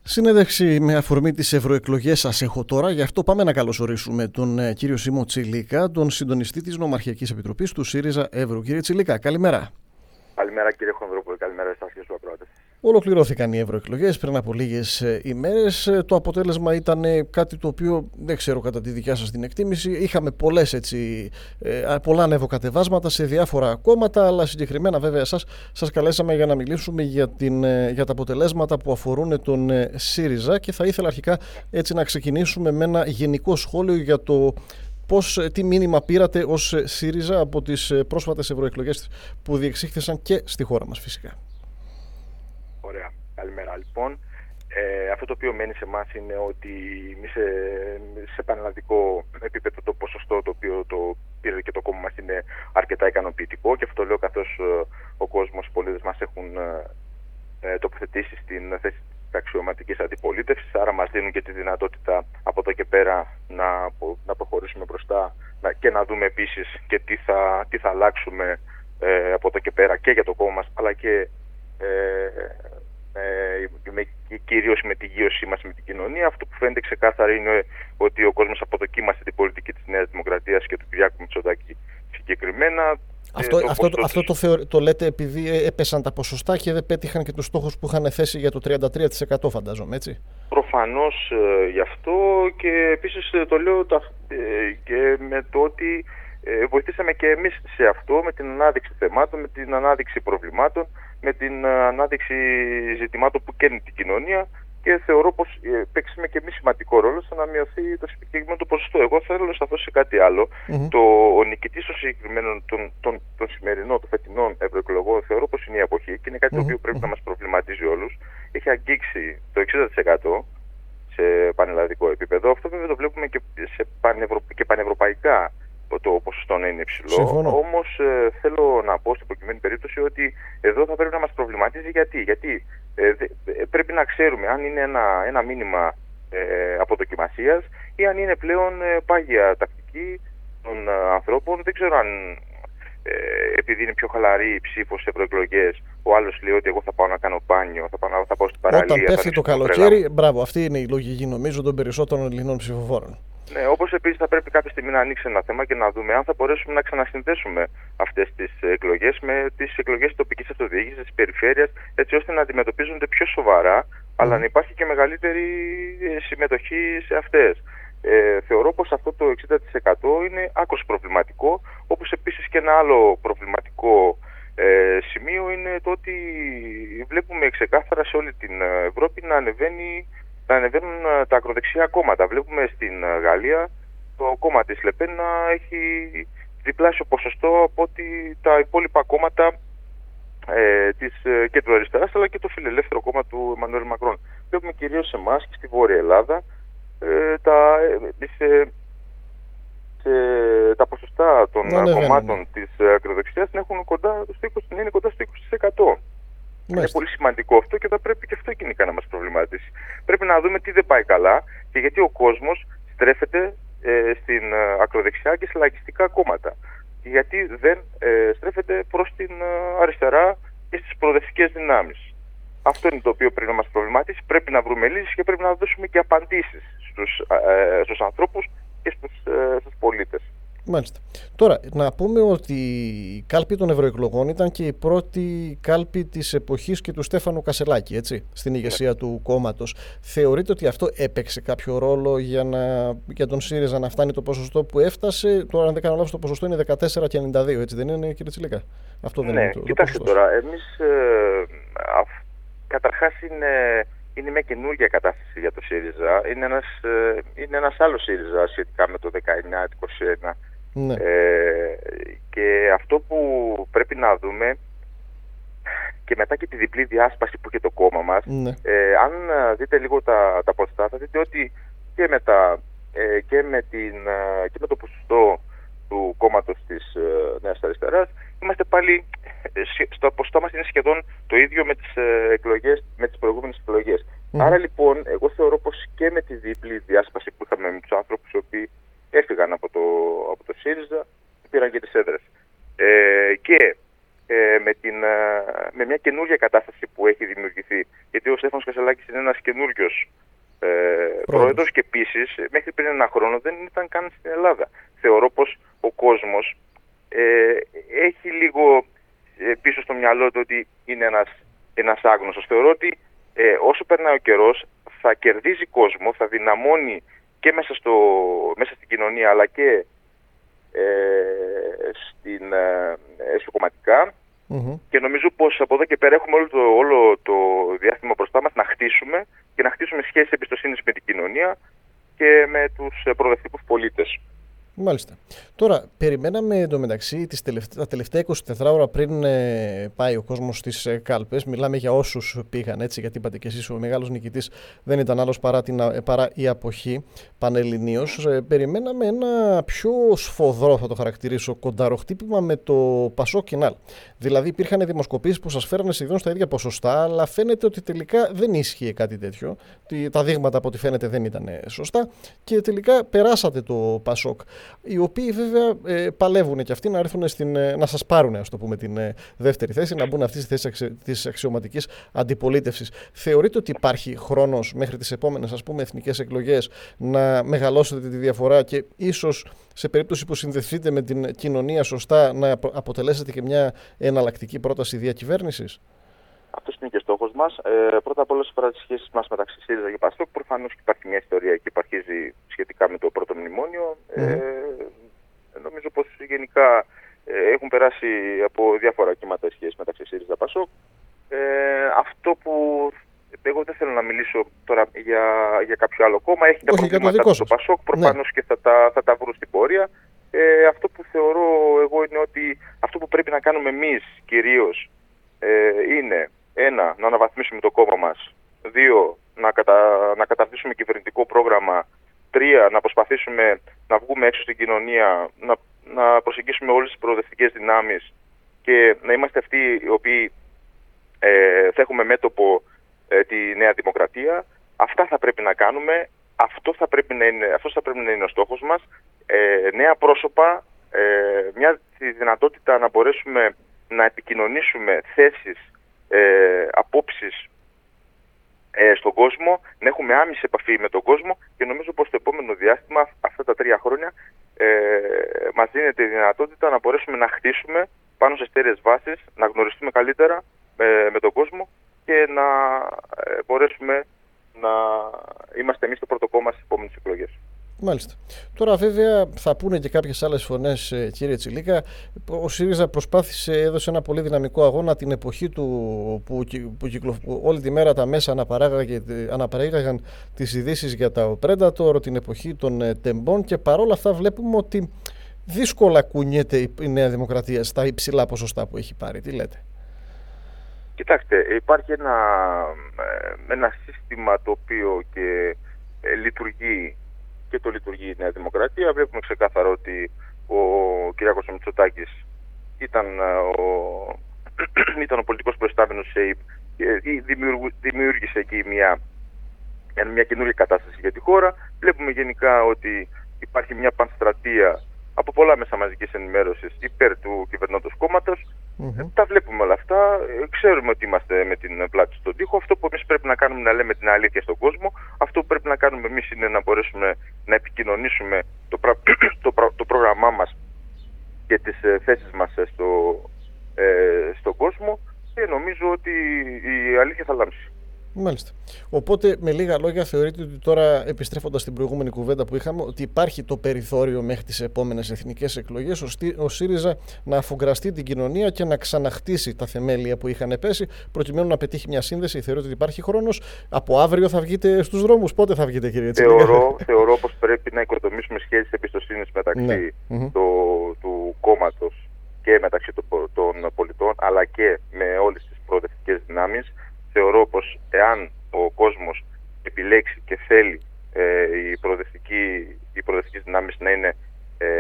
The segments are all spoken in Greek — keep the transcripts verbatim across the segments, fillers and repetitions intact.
Συνέντευξη με αφορμή τις ευρωεκλογές σας έχω τώρα, γι' αυτό πάμε να καλωσορίσουμε τον ε, κύριο Σίμω Τσιλίκα, τον συντονιστή της Νομαρχιακής Επιτροπής του ΣΥΡΙΖΑ Εύρου. Κύριε Τσιλίκα, καλημέρα. Καλημέρα κύριε Χονδρόπουλε, καλημέρα εσάς και στους ακροατές. Ολοκληρώθηκαν οι ευρωεκλογές πριν από λίγες ημέρες. Το αποτέλεσμα ήταν κάτι το οποίο δεν ξέρω κατά τη δικιά σας την εκτίμηση. Είχαμε πολλές, έτσι, πολλά ανεβοκατεβάσματα σε διάφορα κόμματα, αλλά συγκεκριμένα βέβαια σας, σας καλέσαμε για να μιλήσουμε για, την, για τα αποτελέσματα που αφορούν τον ΣΥΡΙΖΑ και θα ήθελα αρχικά έτσι να ξεκινήσουμε με ένα γενικό σχόλιο για το πώς, τι μήνυμα πήρατε ως ΣΥΡΙΖΑ από τις πρόσφατες ευρωεκλογές που διεξήχθησαν και στη χώρα μας φυσικά. Ωραία. Καλημέρα λοιπόν. Ε, αυτό το οποίο μένει σε εμάς είναι ότι σε, σε πανελλαδικό επίπεδο το ποσοστό το οποίο το πήρε και το κόμμα μας είναι αρκετά ικανοποιητικό, και αυτό το λέω καθώς ε, ο κόσμος, οι πολίτες μας έχουν ε, τοποθετήσει στην θέση της αξιωματικής αντιπολίτευσης, άρα μας δίνουν και τη δυνατότητα από εδώ και πέρα να, να προχωρήσουμε μπροστά να, και να δούμε επίσης και τι θα, τι θα αλλάξουμε ε, από εδώ και πέρα και για το κόμμα μας, αλλά και Ε, ε, με, κυρίως με τη γύρωσή μας με την κοινωνία. Αυτό που φαίνεται ξεκάθαρα είναι ότι ο κόσμος αποδοκίμασε την πολιτική της Νέας Δημοκρατίας και του Κυριάκου Μητσοτάκη συγκεκριμένα. Αυτό, ε, το αυτό, το, αυτό το, θεω, το λέτε επειδή έπεσαν τα ποσοστά και δεν πέτυχαν και τους στόχους που είχαν θέσει για το τριάντα τρία τοις εκατό, φαντάζομαι, έτσι. Προφανώς ε, γι' αυτό, και επίσης ε, το λέω τα, ε, και με το ότι ε, βοηθήσαμε και εμείς σε αυτό, με την ανάδειξη θεμάτων, με την ανάδειξη προβλημάτων, με την ανάδειξη ζητημάτων που καίνουν την κοινωνία, και θεωρώ πως ε, παίξαμε και εμείς σημαντικό ρόλο στο να μειωθεί το συγκεκριμένο το ποσοστό. Εγώ θέλω να σταθώ σε κάτι άλλο. Mm-hmm. Το, ο νικητής των συγκεκριμένων των, των, των σημερινών, των φετινών ευρωεκλογών, θεωρώ πως είναι η εποχή, και είναι κάτι mm-hmm. το οποίο πρέπει mm-hmm. να μας προβληματίζει όλους. Έχει αγγίξει το εξήντα τοις εκατό σε πανελλαδικό επίπεδο. Αυτό βέβαια το βλέπουμε και, σε πανευρω, και πανευρωπαϊκά, το ποσοστό να είναι υψηλό. Όμως ε, θέλω να πω στην προκειμένη περίπτωση ότι εδώ θα πρέπει να μας προβληματίζει. Γιατί, γιατί ε, δε, πρέπει να ξέρουμε αν είναι ένα, ένα μήνυμα ε, αποδοκιμασίας ή αν είναι πλέον ε, πάγια τακτική των ε, ανθρώπων. Δεν ξέρω αν ε, επειδή είναι πιο χαλαρή η ψήφος σε ευρωεκλογές, ο άλλος λέει ότι εγώ θα πάω να κάνω μπάνιο, θα πάω, θα πάω στην παραλία. Όταν πέφτει το καλοκαίρι, μπράβο, αυτή είναι η λογική νομίζω των περισσότερων Ελληνών ψηφοφόρων. Ναι, όπως επίσης θα πρέπει κάποια στιγμή να ανοίξει ένα θέμα και να δούμε αν θα μπορέσουμε να ξανασυνδέσουμε αυτές τις εκλογές με τις εκλογές τοπικής αυτοδιοίκησης, της περιφέρειας, έτσι ώστε να αντιμετωπίζονται πιο σοβαρά, mm. αλλά να υπάρχει και μεγαλύτερη συμμετοχή σε αυτές. Ε, θεωρώ πως αυτό το εξήντα τοις εκατό είναι άκρως προβληματικό, όπως επίσης και ένα άλλο προβληματικό ε, σημείο είναι το ότι βλέπουμε ξεκάθαρα σε όλη την Ευρώπη να ανεβαίνει να ανεβαίνουν τα ακροδεξιά κόμματα. Βλέπουμε στην Γαλλία το κόμμα της Λεπέν να έχει διπλάσιο ποσοστό από ότι τα υπόλοιπα κόμματα ε, της κέντρου αριστεράς, αλλά και το φιλελεύθερο κόμμα του Εμμανουέλ Μακρόν. Βλέπουμε κυρίως σε εμάς και στη Βόρεια Ελλάδα ε, τα, ε, σε, σε, τα ποσοστά των ναι, κομμάτων ναι, ναι. της ακροδεξιάς να έχουν κοντά στο είκοσι, είναι κοντά στο είκοσι τοις εκατό. Είναι πολύ σημαντικό αυτό και θα πρέπει και αυτό κοινικά να μας προβληματίσει. Πρέπει να δούμε τι δεν πάει καλά και γιατί ο κόσμος στρέφεται ε, στην ε, ακροδεξιά και σε λαϊκιστικά κόμματα. Και γιατί δεν ε, στρέφεται προς την ε, αριστερά και στις προοδευτικές δυνάμεις. Αυτό είναι το οποίο πρέπει να μας προβληματίσει. Πρέπει να βρούμε λύσεις και πρέπει να δώσουμε και απαντήσεις στους, ε, στους ανθρώπους και στους, ε, στους πολίτες. Μάλιστα. Τώρα, να πούμε ότι η κάλπη των ευρωεκλογών ήταν και η πρώτη κάλπη της εποχής και του Στέφανου Κασελάκη, έτσι, στην ηγεσία yeah. του κόμματος. Θεωρείτε ότι αυτό έπαιξε κάποιο ρόλο για, να, για τον ΣΥΡΙΖΑ να φτάνει το ποσοστό που έφτασε? Τώρα, αν δεν κάνω λάθος, το ποσοστό είναι δεκατέσσερα και ενενήντα δύο, έτσι δεν είναι, κύριε Τσιλίκα? Αυτό δεν ναι, είναι το, κοιτάξτε το τώρα, εμείς ε, α, καταρχάς είναι... Είναι μια καινούργια κατάσταση για το ΣΥΡΙΖΑ. Είναι ένας, ε, είναι ένας άλλος ΣΥΡΙΖΑ σχετικά με το δεκαεννιά είκοσι ένα. Ναι. Ε, και αυτό που πρέπει να δούμε, και μετά και τη διπλή διάσπαση που είχε το κόμμα μας, ναι. ε, αν δείτε λίγο τα, τα ποσοστά, θα δείτε ότι και με, τα, ε, και με, την, ε, και με το ποσοστό του κόμματος της ε, Νέας Αριστεράς είμαστε πάλι, ε, στο ποσοστό μας είναι σχεδόν το ίδιο με τις, ε, εκλογές, με τις προηγούμενες εκλογές. Mm. Άρα λοιπόν εγώ θεωρώ πως και με τη διπλή διάσπαση που είχαμε με τους άνθρωπους οι οποίοι έφυγαν από το, από το ΣΥΡΙΖΑ, πήραν και τις έδρες. Ε, και ε, με, την, ε, με μια καινούργια κατάσταση που έχει δημιουργηθεί. Γιατί ο Στέφανος Κασελάκης είναι ένας καινούριος ε, πρόεδρος και επίσης μέχρι πριν ένα χρόνο δεν ήταν καν στην Ελλάδα. Θεωρώ πως ο κόσμος ε, έχει λίγο ε, πίσω στο μυαλό του ότι είναι ένας, ένας άγνωστος. Θεωρώ ότι ε, όσο περνάει ο καιρός θα κερδίζει κόσμο, θα δυναμώνει και μέσα, στο, μέσα στην κοινωνία αλλά και ε, στην, ε, εσωκομματικά. Mm-hmm. Και νομίζω πως από εδώ και πέρα έχουμε όλο το, όλο το διάστημα μπροστά μας να χτίσουμε και να χτίσουμε σχέσεις εμπιστοσύνης με την κοινωνία και με τους προοδευτικούς πολίτες. Μάλιστα. Τώρα, περιμέναμε εντωμεταξύ τις τελευταί, τα τελευταία είκοσι τέσσερις ώρα πριν ε, πάει ο κόσμος στις ε, κάλπες. Μιλάμε για όσους πήγαν, έτσι, γιατί είπατε και εσείς ο μεγάλος νικητής δεν ήταν άλλος παρά, την, ε, παρά η αποχή πανελληνίως. Ε, περιμέναμε ένα πιο σφοδρό, θα το χαρακτηρίσω, κονταροχτύπημα με το Πασόκ Κινάλ. Δηλαδή, υπήρχαν δημοσκοπήσεις που σας φέρανε σχεδόν στα ίδια ποσοστά, αλλά φαίνεται ότι τελικά δεν ίσχυε κάτι τέτοιο. Τα δείγματα από ό,τι φαίνεται δεν ήταν σωστά και τελικά περάσατε το Πασόκ. Οι οποίοι βέβαια ε, παλεύουν και αυτοί να έρθουν στην, ε, να σας πάρουν, ας το πούμε, την ε, δεύτερη θέση, να μπουν αυτή στη θέση αξι, της αξιωματικής αντιπολίτευσης. Θεωρείτε ότι υπάρχει χρόνος μέχρι τις επόμενες, ας πούμε, εθνικές εκλογές να μεγαλώσετε τη διαφορά και ίσως σε περίπτωση που συνδεθείτε με την κοινωνία σωστά να αποτελέσετε και μια εναλλακτική πρόταση διακυβέρνησης? Αυτός είναι και στόχος μας. Ε, πρώτα απ' όλα, σε φορά τις σχέσεις μας μεταξύ ΣΥΡΙΖΑ και Πασόκ, προφανώς υπάρχει μια ιστορία εκεί που αρχίζει σχετικά με το πρώτο μνημόνιο. Mm. Ε, νομίζω πως γενικά ε, έχουν περάσει από διάφορα κύματα οι σχέσεις μεταξύ ΣΥΡΙΖΑ και Πασόκ. Ε, αυτό που εγώ δεν θέλω να μιλήσω τώρα για, για κάποιο άλλο κόμμα, έχει τα προβλήματα του το Πασόκ, προφανώς ναι. και θα τα, θα τα βρουν στην πορεία. Ε, αυτό που θεωρώ εγώ είναι ότι αυτό που πρέπει να κάνουμε εμείς κυρίως ε, είναι ένα, να αναβαθμίσουμε το κόμμα μας. Δύο, να, κατα... να καταρτήσουμε κυβερνητικό πρόγραμμα. Τρία, να προσπαθήσουμε να βγούμε έξω στην κοινωνία, να, να προσεγγίσουμε όλες τις προοδευτικές δυνάμεις και να είμαστε αυτοί οι οποίοι ε, θα έχουμε μέτωπο ε, τη Νέα Δημοκρατία. Αυτά θα πρέπει να κάνουμε. Αυτό θα πρέπει να είναι, αυτός θα πρέπει να είναι ο στόχος μας. Ε, νέα πρόσωπα, ε, μια δυνατότητα να μπορέσουμε να επικοινωνήσουμε θέσεις, Ε, απόψεις ε, στον κόσμο, να έχουμε άμεση επαφή με τον κόσμο και νομίζω πως το επόμενο διάστημα, αυτά τα τρία χρόνια, ε, μας δίνεται η δυνατότητα να μπορέσουμε να χτίσουμε πάνω σε στέρεες βάσεις, να γνωριστούμε καλύτερα ε, με τον κόσμο και να ε, μπορέσουμε να είμαστε εμείς το πρώτο κόμμα στις επόμενες εκλογές. Μάλιστα. Τώρα βέβαια θα πούνε και κάποιες άλλες φωνές, κύριε Τσιλίκα. Ο ΣΥΡΙΖΑ προσπάθησε, έδωσε ένα πολύ δυναμικό αγώνα την εποχή του που, που, κυκλο, που όλη τη μέρα τα μέσα αναπαράγαγαν τις ειδήσεις για τα Predator, την εποχή των τεμπών και παρόλα αυτά βλέπουμε ότι δύσκολα κουνιέται η Νέα Δημοκρατία στα υψηλά ποσοστά που έχει πάρει. Τι λέτε? Κοιτάξτε, υπάρχει ένα, ένα σύστημα το οποίο και ε, λειτουργεί και το λειτουργεί η Νέα Δημοκρατία. Βλέπουμε ξεκάθαρα ότι ο Κυριάκος Μητσοτάκης ήταν ο, ήταν ο πολιτικός προϊστάμενος της ΕΕΠ και δημιούργησε εκεί μια, μια καινούργια κατάσταση για τη χώρα. Βλέπουμε γενικά ότι υπάρχει μια πανστρατεία από πολλά μέσα μαζικής ενημέρωσης υπέρ του κυβερνώντος κόμματος. Mm-hmm. Τα βλέπουμε όλα αυτά. Ξέρουμε ότι είμαστε με την πλάτη στον τοίχο. Αυτό που εμείς πρέπει να κάνουμε είναι να λέμε την αλήθεια στον κόσμο. Αυτό που πρέπει να κάνουμε εμείς είναι να μπορέσουμε να επικοινωνήσουμε το, πρα... το, πρα... το πρόγραμμά μας και τις ε, θέσεις μας στο, ε, στον κόσμο και νομίζω ότι η αλήθεια θα λάμψει. Μάλιστα. Οπότε, με λίγα λόγια, θεωρείτε ότι τώρα, επιστρέφοντας στην προηγούμενη κουβέντα που είχαμε, ότι υπάρχει το περιθώριο μέχρι τις επόμενες εθνικές εκλογές ο ΣΥΡΙΖΑ να αφουγκραστεί την κοινωνία και να ξαναχτίσει τα θεμέλια που είχαν πέσει, προκειμένου να πετύχει μια σύνδεση? Θεωρείτε ότι υπάρχει χρόνος? Από αύριο θα βγείτε στους δρόμους? Πότε θα βγείτε, κύριε Τσιλίκα? Θεωρώ, θεωρώ πως πρέπει να οικοδομήσουμε σχέσεις εμπιστοσύνης μεταξύ ναι. το, του κόμματος και μεταξύ των, των πολιτών, αλλά και με όλες τις προοδευτικές δυνάμεις. Θεωρώ πως εάν ο κόσμος επιλέξει και θέλει ε, οι, οι προοδευτικές δυνάμεις να, είναι, ε,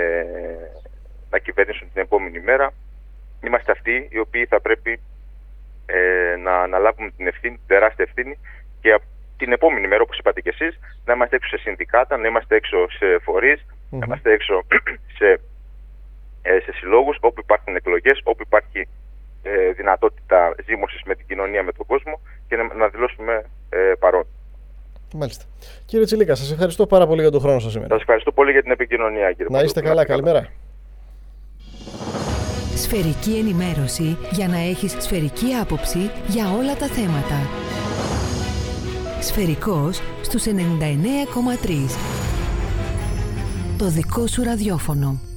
να κυβερνήσουν την επόμενη μέρα, είμαστε αυτοί οι οποίοι θα πρέπει ε, να αναλάβουμε την ευθύνη, την τεράστια ευθύνη και την επόμενη μέρα, όπως είπατε και εσείς, να είμαστε έξω σε συνδικάτα, να είμαστε έξω σε φορείς, mm-hmm. να είμαστε έξω σε, ε, σε συλλόγους, όπου υπάρχουν εκλογές, όπου υπάρχει ε, δυνατότητα ζήμωσης με την κοινωνία, με τον κόσμο και να, να δηλώσουμε ε, παρόν. Μάλιστα. Κύριε Τσιλίκα, σας ευχαριστώ πάρα πολύ για τον χρόνο σας σήμερα. Σας ευχαριστώ πολύ για την επικοινωνία, κύριε Να είστε καλά, καλημέρα. Σφαιρική ενημέρωση για να έχεις σφαιρική άποψη για όλα τα θέματα. Σφαιρικός στους ενενήντα εννέα κόμμα τρία. Το δικό σου ραδιόφωνο.